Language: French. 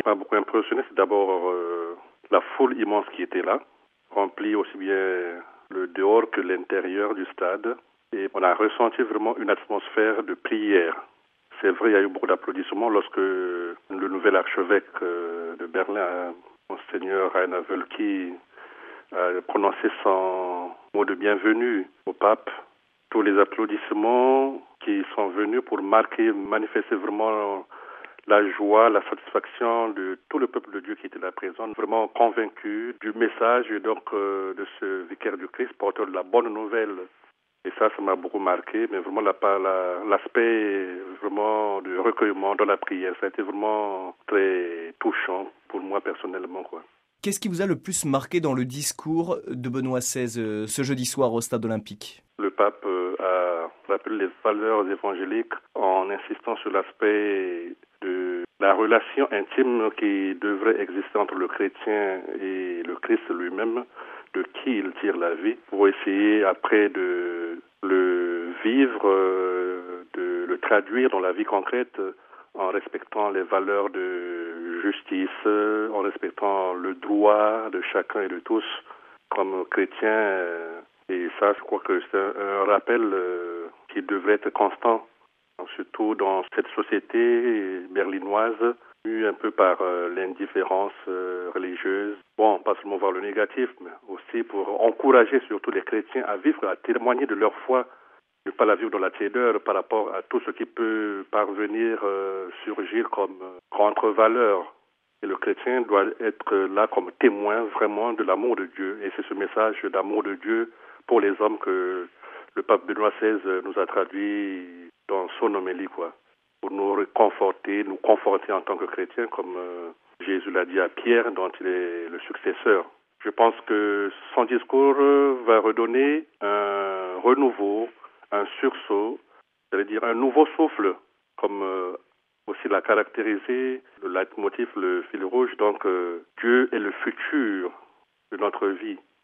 qui m'a beaucoup impressionné, c'est d'abord la foule immense qui était là, remplie aussi bien le dehors que l'intérieur du stade. Et on a ressenti vraiment une atmosphère de prière. C'est vrai, il y a eu beaucoup d'applaudissements lorsque le nouvel archevêque de Berlin, Monseigneur Rainer Wölki, a prononcé son mot de bienvenue au pape. Tous les applaudissements qui sont venus pour manifester vraiment la joie, la satisfaction de tout le peuple de Dieu qui était là présent, vraiment convaincu du message et donc de ce vicaire du Christ, porteur de la bonne nouvelle. Et ça m'a beaucoup marqué, mais vraiment l'aspect vraiment du recueillement dans la prière, ça a été vraiment très touchant pour moi personnellement, quoi. Qu'est-ce qui vous a le plus marqué dans le discours de Benoît XVI ce jeudi soir au Stade olympique? Le pape a rappelé les valeurs évangéliques en insistant sur l'aspect de la relation intime qui devrait exister entre le chrétien et le Christ lui-même, de qui il tire la vie, pour essayer après de le vivre, de le traduire dans la vie concrète en respectant les valeurs de justice, en respectant le droit de chacun et de tous comme chrétiens. Et ça, je crois que c'est un rappel qui devrait être constant, surtout dans cette société berlinoise, mue un peu par l'indifférence religieuse. Bon, pas seulement voir le négatif, mais aussi pour encourager surtout les chrétiens à vivre, à témoigner de leur foi, ne pas la vivre dans la tiédeur par rapport à tout ce qui peut parvenir surgir comme contre-valeur. Et le chrétien doit être là comme témoin vraiment de l'amour de Dieu. Et c'est ce message d'amour de Dieu pour les hommes que le pape Benoît XVI nous a traduit dans son homélie, quoi, pour nous réconforter, nous conforter en tant que chrétiens, comme Jésus l'a dit à Pierre, dont il est le successeur. Je pense que son discours va redonner un renouveau, un sursaut, j'allais dire un nouveau souffle, comme aussi l'a caractérisé le leitmotiv, le fil rouge. Donc Dieu est le futur de notre vie.